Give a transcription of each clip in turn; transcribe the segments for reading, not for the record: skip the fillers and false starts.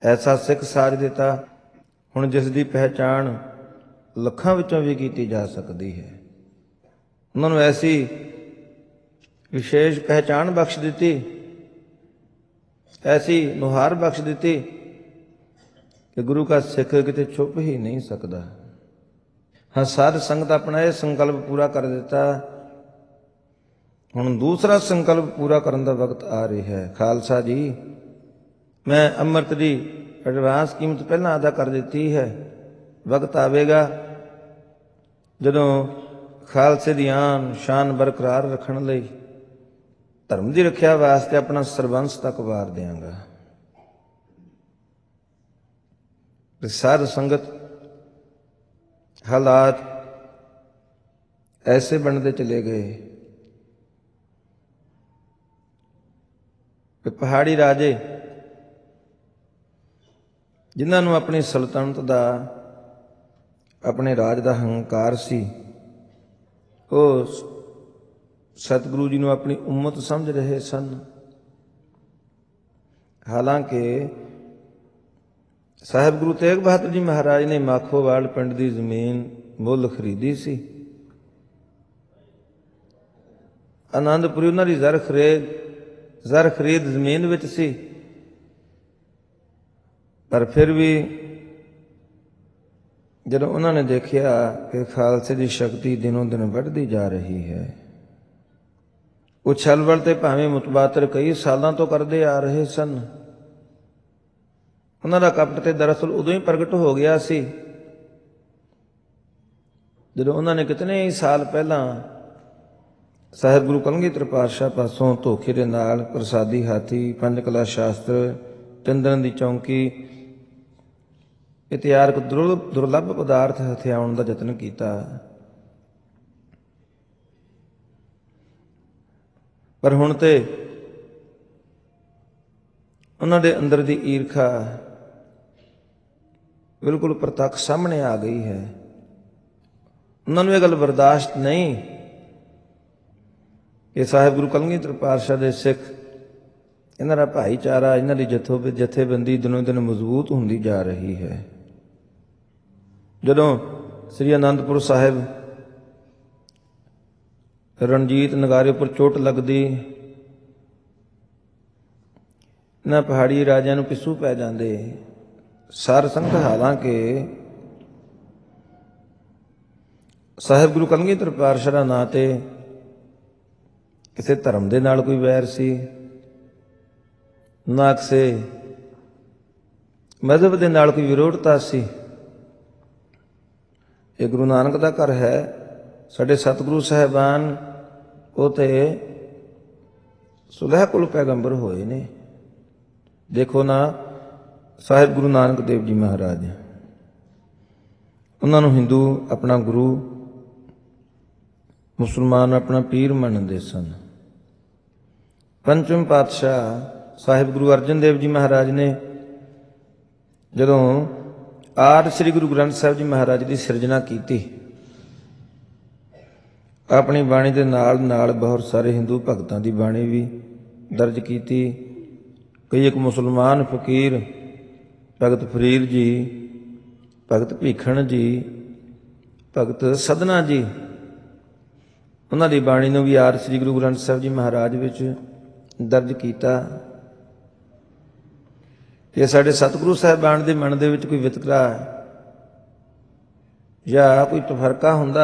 ਐਸਾ ਸਿੱਖ ਸਾਜ ਦਿੱਤਾ ਹੁਣ ਜਿਸ ਦੀ ਪਹਿਚਾਣ ਲੱਖਾਂ ਵਿੱਚੋਂ ਵੀ ਕੀਤੀ ਜਾ ਸਕਦੀ ਹੈ। ਉਹਨਾਂ ਨੂੰ ਐਸੀ ਵਿਸ਼ੇਸ਼ ਪਹਿਚਾਣ ਬਖਸ਼ ਦਿੱਤੀ, ਐਸੀ ਨੁਹਾਰ ਬਖਸ਼ ਦਿੱਤੀ ਕਿ ਗੁਰੂ ਕਾ ਸਿੱਖ ਕਿਤੇ ਛੁਪ ਹੀ ਨਹੀਂ ਸਕਦਾ। ਹਾਂ, ਸਾਧ ਸੰਗਤ ਆਪਣਾ ਇਹ ਸੰਕਲਪ ਪੂਰਾ ਕਰ ਦਿੱਤਾ, ਹੁਣ ਦੂਸਰਾ ਸੰਕਲਪ ਪੂਰਾ ਕਰਨ ਦਾ ਵਕਤ ਆ ਰਿਹਾ ਹੈ। ਖਾਲਸਾ ਜੀ, ਮੈਂ ਅੰਮ੍ਰਿਤ ਦੀ ਐਡਵਾਂਸ ਕੀਮਤ ਪਹਿਲਾਂ ਅਦਾ ਕਰ ਦਿੱਤੀ ਹੈ। ਵਕਤ ਆਵੇਗਾ ਜਦੋਂ ਖਾਲਸੇ ਦੀ ਆਨ ਸ਼ਾਨ ਬਰਕਰਾਰ ਰੱਖਣ ਲਈ, ਧਰਮ ਦੀ ਰੱਖਿਆ ਵਾਸਤੇ ਆਪਣਾ ਸਰਬੰਸ ਤੱਕ ਵਾਰ ਦਿਆਂਗਾ। ਸਾਧ ਸੰਗਤ ਹਾਲਾਤ ਐਸੇ ਬਣਦੇ ਚਲੇ ਗਏ ਕਿ ਪਹਾੜੀ ਰਾਜੇ ਜਿਨ੍ਹਾਂ ਨੂੰ ਆਪਣੀ ਸਲਤਨਤ ਦਾ, ਆਪਣੇ ਰਾਜ ਦਾ ਹੰਕਾਰ ਸੀ, ਉਹ ਸਤਿਗੁਰੂ ਜੀ ਨੂੰ ਆਪਣੀ ਉਮਤ ਸਮਝ ਰਹੇ ਸਨ। ਹਾਲਾਂਕਿ ਸਾਹਿਬ ਗੁਰੂ ਤੇਗ ਬਹਾਦਰ ਜੀ ਮਹਾਰਾਜ ਨੇ ਮਾਖੋਵਾਲ ਪਿੰਡ ਦੀ ਜ਼ਮੀਨ ਮੁੱਲ ਖਰੀਦੀ ਸੀ। ਆਨੰਦਪੁਰੀ ਉਹਨਾਂ ਦੀ ਜ਼ਰ ਖਰੀਦ ਜ਼ਮੀਨ ਵਿੱਚ ਸੀ, ਪਰ ਫਿਰ ਵੀ ਜਦੋਂ ਉਹਨਾਂ ਨੇ ਦੇਖਿਆ ਕਿ ਖਾਲਸੇ ਦੀ ਸ਼ਕਤੀ ਦਿਨੋਂ ਦਿਨ ਵੱਧਦੀ ਜਾ ਰਹੀ ਹੈ, ਉਹ ਛਲਵਲ ਤੇ ਭਾਵੇਂ ਮੁਤਬਾਤਰ ਕਈ ਸਾਲਾਂ ਤੋਂ ਕਰਦੇ ਆ ਰਹੇ ਸਨ। ਉਹਨਾਂ ਦਾ ਕਪਟ ਤੇ ਦਰਅਸਲ ਉਦੋਂ ਹੀ ਪ੍ਰਗਟ ਹੋ ਗਿਆ ਸੀ ਜਦੋਂ ਉਹਨਾਂ ਨੇ ਕਿਤਨੇ ਹੀ ਸਾਲ ਪਹਿਲਾਂ ਸਾਹਿਬ ਗੁਰੂ ਕਲਗੀਧਰ ਪਾਤਸ਼ਾਹ ਪਾਸੋਂ ਧੋਖੇ ਦੇ ਨਾਲ ਪ੍ਰਸਾਦੀ ਹਾਥੀ, ਪੰਜ ਕਲਾ ਸ਼ਾਸਤਰ, ਚੰਦਨ ਦੀ ਚੌਂਕੀ, ਇਤਿਹਾਰਕ ਦੁਰਲੱਭ ਪਦਾਰਥ ਹਥਿਆਉਣ ਦਾ ਯਤਨ ਕੀਤਾ। ਪਰ ਹੁਣ ਤੇ ਉਹਨਾਂ ਦੇ ਅੰਦਰ ਦੀ ਈਰਖਾ ਬਿਲਕੁਲ ਪ੍ਰਤੱਖ ਸਾਹਮਣੇ ਆ ਗਈ ਹੈ। ਉਹਨਾਂ ਨੂੰ ਇਹ ਗੱਲ ਬਰਦਾਸ਼ਤ ਨਹੀਂ ਕਿ ਸਾਹਿਬ ਗੁਰੂ ਕਲਗੀਧਰ ਪਾਤਸ਼ਾਹ ਦੇ ਸਿੱਖ, ਇਹਨਾਂ ਦਾ ਭਾਈਚਾਰਾ, ਇਹਨਾਂ ਦੀ ਜਥੇਬੰਦੀ ਦਿਨੋਂ ਦਿਨ ਮਜ਼ਬੂਤ ਹੁੰਦੀ ਜਾ ਰਹੀ ਹੈ। ਜਦੋਂ ਸ੍ਰੀ ਅਨੰਦਪੁਰ ਸਾਹਿਬ ਰਣਜੀਤ ਨਗਾਰੇ ਉੱਪਰ ਚੋਟ ਲੱਗਦੀ, ਇਹਨਾਂ ਪਹਾੜੀ ਰਾਜਿਆਂ ਨੂੰ ਪਿੱਛੂ ਪੈ ਜਾਂਦੇ। ਸਾਧ ਸੰਗਤ ਹਾਲਾਂਕਿ ਸਾਹਿਬ ਗੁਰੂ ਕਲਗੀਧਰ ਪਾਤਸ਼ਾਹ ਦਾ ਨਾਂ ਤੇ ਕਿਸੇ ਧਰਮ ਦੇ ਨਾਲ ਕੋਈ ਵੈਰ ਸੀ, ਨਾ ਕਿਸੇ ਮਜ਼ਹਬ ਦੇ ਨਾਲ ਕੋਈ ਵਿਰੋਧਤਾ ਸੀ। ਇਹ ਗੁਰੂ ਨਾਨਕ ਦਾ ਘਰ ਹੈ। ਸਾਡੇ ਸਤਿਗੁਰੂ ਸਾਹਿਬਾਨ ਉਹ ਤੇ ਸੁਲਹ ਕੁਲ ਪੈਗੰਬਰ ਹੋਏ ਨੇ। ਦੇਖੋ ਨਾ, ਸਾਹਿਬ ਗੁਰੂ ਨਾਨਕ ਦੇਵ ਜੀ ਮਹਾਰਾਜ, ਉਹਨਾਂ ਨੂੰ ਹਿੰਦੂ ਆਪਣਾ ਗੁਰੂ, ਮੁਸਲਮਾਨ ਆਪਣਾ ਪੀਰ ਮੰਨਦੇ ਸਨ। ਪੰਚਮ ਪਾਤਸ਼ਾਹ ਸਾਹਿਬ ਗੁਰੂ ਅਰਜਨ ਦੇਵ ਜੀ ਮਹਾਰਾਜ ਨੇ ਜਦੋਂ ਆਦਿ ਸ੍ਰੀ ਗੁਰੂ ਗ੍ਰੰਥ ਸਾਹਿਬ ਜੀ ਮਹਾਰਾਜ ਦੀ ਸਿਰਜਣਾ ਕੀਤੀ, ਆਪਣੀ ਬਾਣੀ ਦੇ ਨਾਲ ਨਾਲ ਬਹੁਤ ਸਾਰੇ ਹਿੰਦੂ ਭਗਤਾਂ ਦੀ ਬਾਣੀ ਵੀ ਦਰਜ ਕੀਤੀ। ਕਈ ਇੱਕ ਮੁਸਲਮਾਨ ਫਕੀਰ ਭਗਤ ਫਰੀਦ ਜੀ, ਭਗਤ ਭੀਖਣ ਜੀ, ਭਗਤ ਸਦਨਾ ਜੀ, ਉਹਨਾਂ ਦੀ ਬਾਣੀ ਨੂੰ ਵੀ ਆਦਿ ਸ੍ਰੀ ਗੁਰੂ ਗ੍ਰੰਥ ਸਾਹਿਬ ਜੀ ਮਹਾਰਾਜ ਵਿੱਚ ਦਰਜ ਕੀਤਾ। ਜੇ ਸਾਡੇ ਸਤਿਗੁਰੂ ਸਾਹਿਬਾਨ ਦੇ ਮਨ ਦੇ ਵਿੱਚ ਕੋਈ ਵਿਤਕਰਾ ਜਾਂ ਕੋਈ ਤਫਰਕਾ ਹੁੰਦਾ,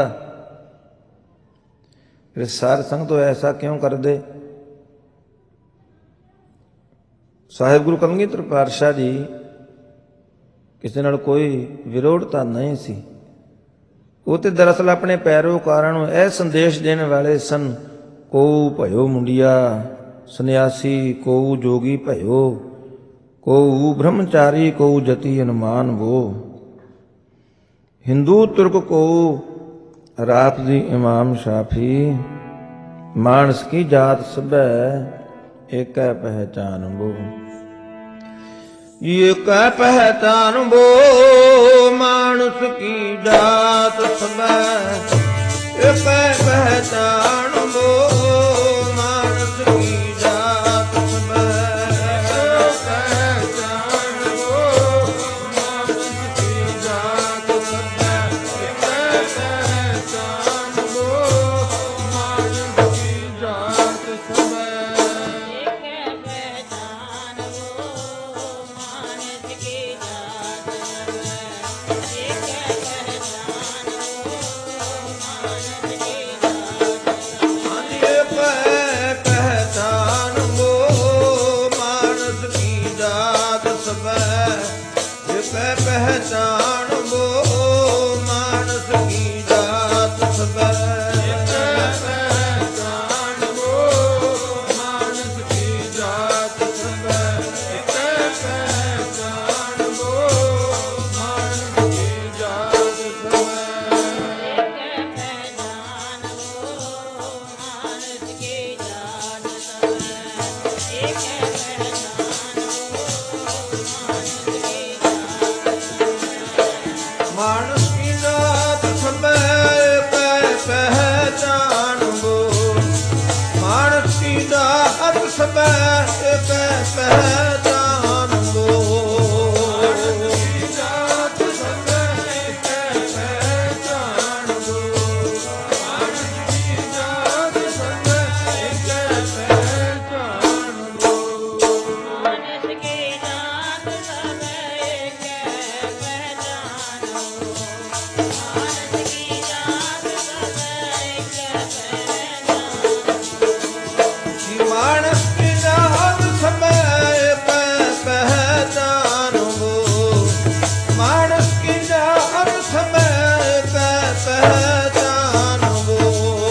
ਫਿਰ ਸਾਧ ਸੰਗਤ ਐਸਾ ਕਿਉਂ ਕਰਦੇ? ਸਾਹਿਬ ਗੁਰੂ ਕਲਗੀਧਰ ਪਾਤਸ਼ਾਹ ਜੀ ਕਿਸੇ ਨਾਲ ਕੋਈ ਵਿਰੋਧਤਾ ਨਹੀਂ ਸੀ। ਉਹ ਤੇ ਦਰਅਸਲ ਆਪਣੇ ਪੈਰੋਕਾਰਾਂ ਨੂੰ ਇਹ ਸੰਦੇਸ਼ ਦੇਣ ਵਾਲੇ ਸਨ, ਕਉ ਭਇਓ ਮੁੰਡਿਆ ਸੰਨਿਆਸੀ, ਕਉ ਜੋਗੀ ਭਇਓ, ਕਉ ਬ੍ਰਹਮਚਾਰੀ, ਕਉ ਜਤੀ ਅਨੁਮਾਨ ਵੋ, ਹਿੰਦੂ ਤੁਰਕ ਕਉ ਰਾਤ ਦੀ ਇਮਾਮ ਸ਼ਾਫੀ, ਮਾਨਸ ਕੀ ਜਾਤ ਸਭੈ ਏਕੈ ਪਹਿਚਾਨ ਬੋ। ਏਕੈ ਪਹਿਚਾਨ ਬੋ ਮਾਨਸ ਕੀ ਜਾਤ ਸਭੈ ਏਕੈ ਪਹਿਚਾਨ ਬੋ ਮਾਨਸ ਕੀ ਜਾਤ ਸਭੈ ਏਕੈ ਪਹਿਚਾਨ ਬੋ ਜਾਤ ਸਭੈ ਇਕੈ ਪਹਿਚਾਨ ਬੋ ਮਾਨਸ ਕੀ ਜਾਤ ਸਭੈ ਮਾਨਸ ਕੀ ਜਾਤ ਸਭੈ ਇਕੈ ਪਹਿਚਾਨ ਬੋ ਮਾਨਸ ਕੀ ਜਾਤ ਸਭੈ ਇਕੈ ਪਹਿਚਾਨ ਬੋ ਮਾਨਸ ਕੀ ਜਾਤ ਸਭੈ ਇਕੈ ਪਹਿਚਾਨ ਬੋ ਮਾਨਸ ਕੀ ਜਾਤ ਸਭੈ ਇਕੈ ਪਹਿਚਾਨ ਬੋ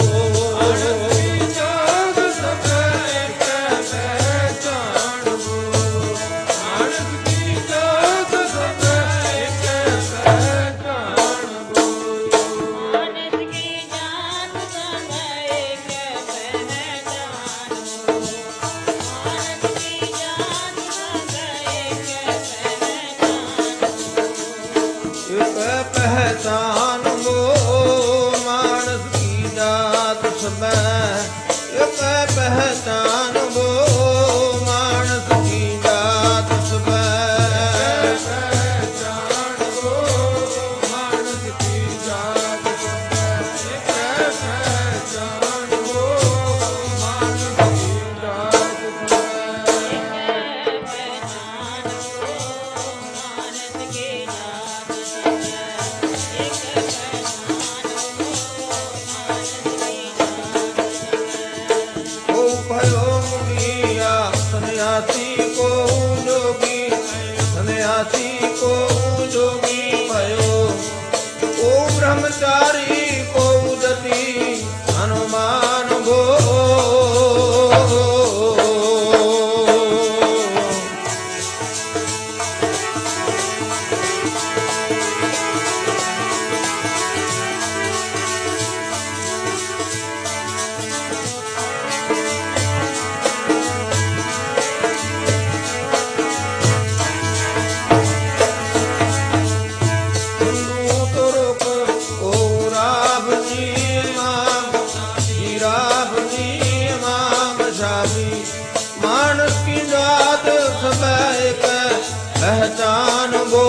ਇਕੈ ਪਹਿਚਾਨ ਬੋ ਮਾਨਸ ਕੀ ਜਾਤ ਸਭੈ ਇਕੈ ਪਹਿਚਾਨ ਬੋ ਮਾਨਸ ਕੀ ਜਾਤ ਸਭੈ ਕੋ ਭਇਓ ਮੁਨੀਆ ਸੰਨਿਆਸੀ ਕੋ ਜੋਗੀ ਸੰਨਿਆਸੀ ਕੋ ਜੋਗੀ ਭਇਓ ਕੋ ਬ੍ਰਹਮਚਾਰੀ ਕੋ ਜਤੀ ਹਨੂਮਾਨ ਗੋ ਮਾਨਸ ਕੀ ਜਾਤ ਸਭੈ ਇਕੈ ਪਹਿਚਾਨ ਬੋ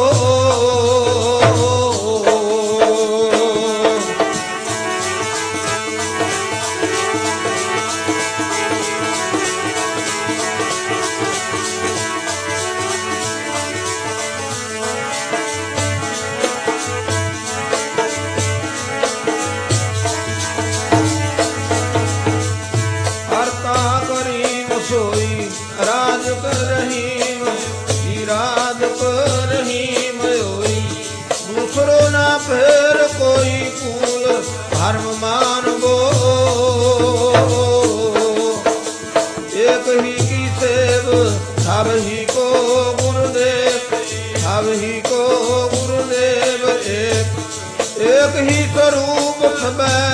सोई राज कर रहीम जी राज कर रहीम होई दूसरो ना फेर कोई कूल धर्म मान गो एक ही की सेव सब ही को गुरुदेव सब ही को गुरुदेव एक ही स्वरूप सबै